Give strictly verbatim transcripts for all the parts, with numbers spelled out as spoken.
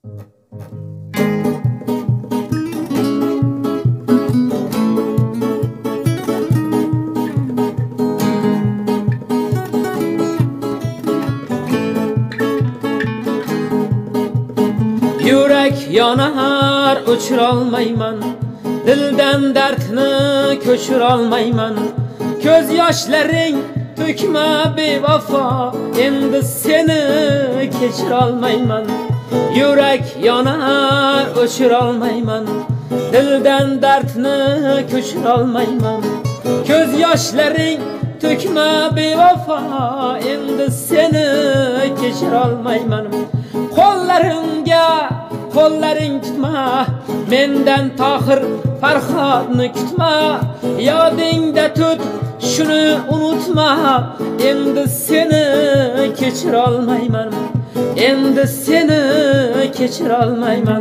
Yürek yanar, uçurolmayman, dilden dertni köçürolmayman. Göz yaşların tökme bevafa, endi seni keçirolmayman. Yürek yanar, uçurolmayman, dilden dertni köçürolmayman. Göz yaşların tökme bevafa, endi seni keçirolmayman. Qo'llaringga qo'llaring tutma, mendan Tohir Farhodni kutma. Yodingda tut, shuni unutma, endi seni kechirolmayman, endi seni kechirolmayman.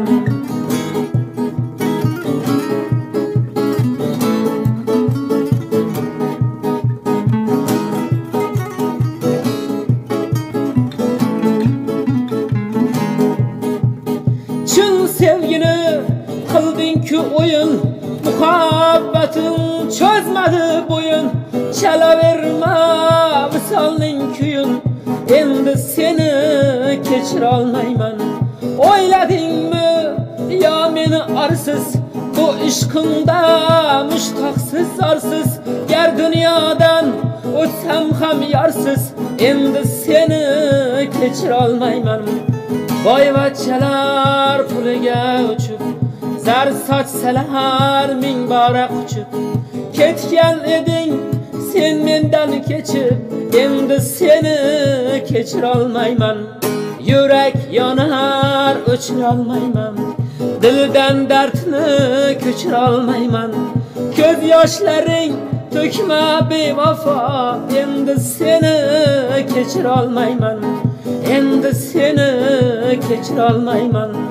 Çın sevgini qilding-ku o'yin, muhabbatin cho'zmadi bo'yin. Chalaverma visolning kuyin, endi seni kechirolmayman. O'yladingmi yo meni arsiz, bu ishqingda mushtoqsiz arsiz. Gar dunyodan o'tsam ham yorsiz, endi seni kechirolmayman. Boyvachchalar puliga uchib, zar sochsalar ming bora quchib. Ketgan eding sen mendan kechib, endi seni kechirolmayman. Yürek yonar, o'chirolmayman, dildan dardni ko'chirolmayman. Ko'z yoshlaring to'kma bevafo, endi seni kechirolmayman, endi seni kechirolmayman.